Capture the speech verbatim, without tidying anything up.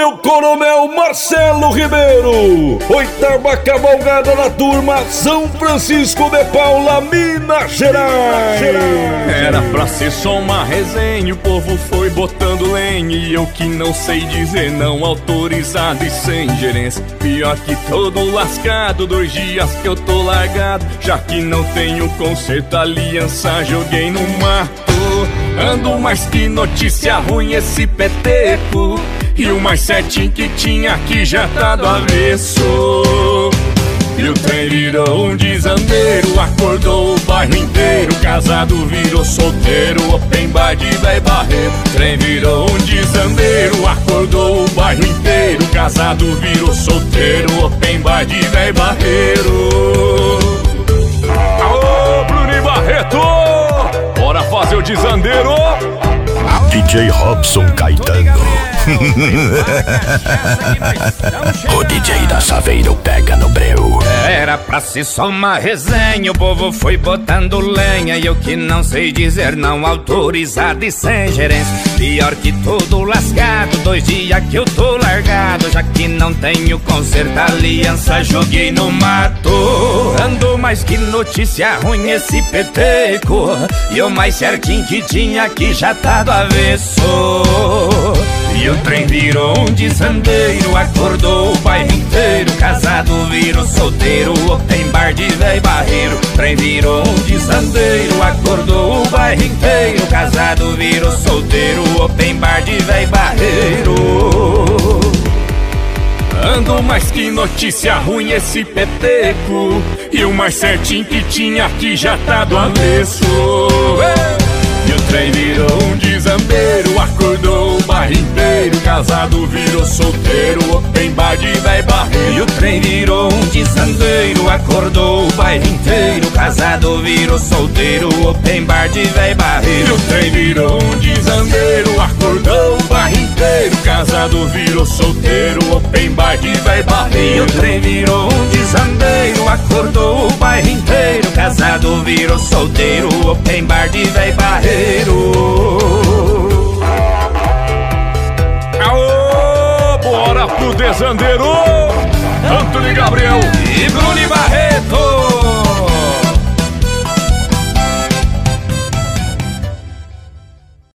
meu coronel Marcelo Ribeiro. Oitava cavalgada da turma São Francisco de Paula, Minas Gerais. Era pra ser só uma resenha, o povo foi botando lenha, e eu que não sei dizer não, autorizado e sem gerência. Pior que todo lascado, dois dias que eu tô largado, já que não tenho conserto, aliança joguei no mato. Ando mais que notícia ruim esse peteco, e o mais certinho que tinha aqui já tá do avesso. E o trem virou um desandeiro, acordou o bairro inteiro, casado virou solteiro, open bar de véi barreiro. Trem virou um desandeiro, acordou o bairro inteiro, casado virou solteiro, open bar de véi barreiro. Alô, Bruno Barreto! Bora fazer o desandeiro! D J Robson Caetano. O D J da Saveiro pega no breu. Era pra ser só uma resenha, o povo foi botando lenha, e eu que não sei dizer não, autorizado e sem gerência. Pior que todo lascado, dois dias que eu tô largado, já que não tenho conserto, aliança joguei no mato. Ando mais que notícia ruim esse peteco, e o mais certinho que tinha aqui já tá do avesso. E o trem virou um desandeiro, acordou o bairro inteiro, casado virou solteiro, open bar de véi barreiro. Trem virou um desandeiro, acordou o bairro inteiro, casado virou solteiro, open bar de véi barreiro. Ando mais que notícia ruim esse peteco, e o mais certinho que tinha aqui já tá do avesso. E o trem virou um desambeiro, acordou o bairro inteiro, casado virou solteiro, open bar de véi barreiro. E o trem virou um desandeiro, acordou o bairro inteiro, casado virou solteiro, open bar de véi barreiro. E o trem virou um desandeiro, acordou o bairro inteiro, casado virou solteiro, open bar de véi barreiro. E o trem virou um desandeiro, acordou o bairro inteiro, casado virou solteiro, open bar de véi barreiro. Aô, bora pro desandeiro! Antônio Gabriel e Bruno Barreto.